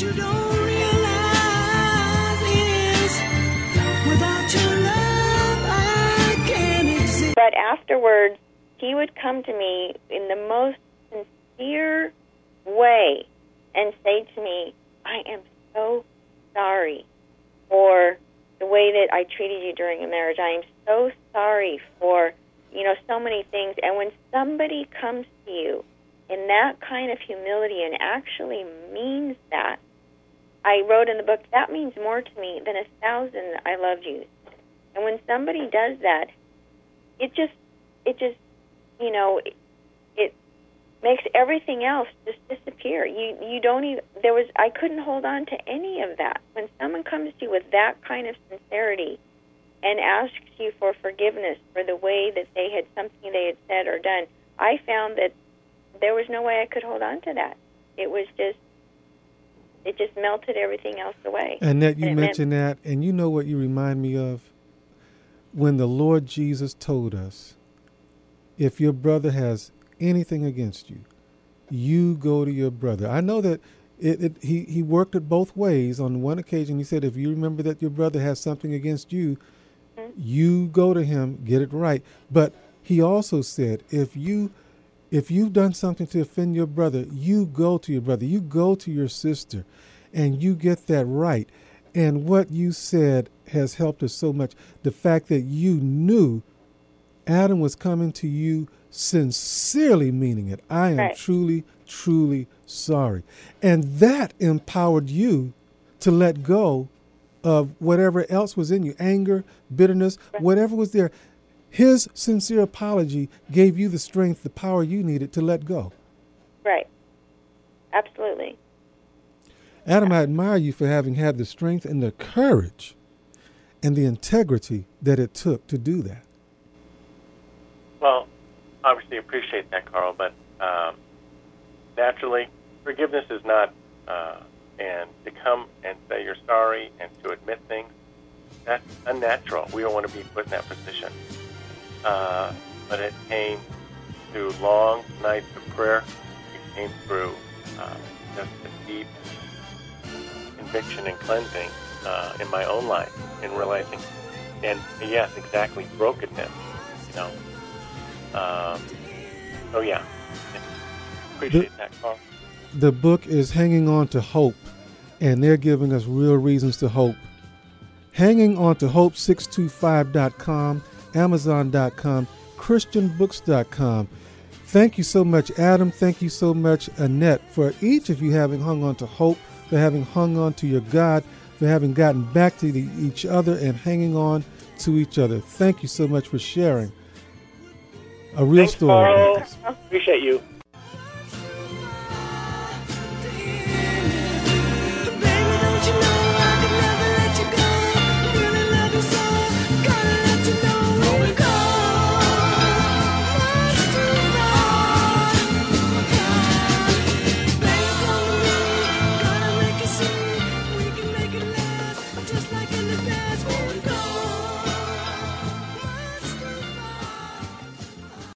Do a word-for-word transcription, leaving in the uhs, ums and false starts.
What you don't realize is without your love, I can't exist. But afterwards, he would come to me in the most sincere way and say to me, I am so sorry for the way that I treated you during a marriage. I am so sorry for, you know, so many things. And when somebody comes to you in that kind of humility and actually means that, I wrote in the book, that means more to me than a thousand I love yous. And when somebody does that, it just, it just, you know, it, it makes everything else just disappear. You you don't even, there was, I couldn't hold on to any of that. When someone comes to you with that kind of sincerity and asks you for forgiveness for the way that they had, something they had said or done, I found that there was no way I could hold on to that. It was just, it just melted everything else away. Annette, you and mentioned that, and you know what you remind me of? When the Lord Jesus told us, if your brother has anything against you, you go to your brother. I know that it, it, he, he worked it both ways. On one occasion, he said, if you remember that your brother has something against you, mm-hmm. you go to him, get it right. But he also said, if you if you've done something to offend your brother, you go to your brother, you go to your sister, and you get that right. And what you said has helped us so much. The fact that you knew Adam was coming to you sincerely meaning it. I am right. truly, truly sorry. And that empowered you to let go of whatever else was in you, anger, bitterness, right. whatever was there. His sincere apology gave you the strength, the power you needed to let go. Right. Absolutely. Adam, I admire you for having had the strength and the courage and the integrity that it took to do that. Well, obviously appreciate that, Carl, but um, naturally, forgiveness is not, uh, and to come and say you're sorry and to admit things, that's unnatural. We don't want to be put in that position. Uh, but it came through long nights of prayer. It came through uh, just a deep conviction and cleansing uh, in my own life, in realizing, and yes, exactly, brokenness, you know. Um, so yeah, appreciate the, that, Carl. The book is Hanging On to Hope, and they're giving us real reasons to hope. Hanging On to Hope six two five dot com, Amazon dot com, Christian books dot com. Thank you so much, Adam. Thank you so much, Annette, for each of you having hung on to hope, for having hung on to your God, for having gotten back to the, each other and hanging on to each other. Thank you so much for sharing a real Thanks, story. Carl. Appreciate you.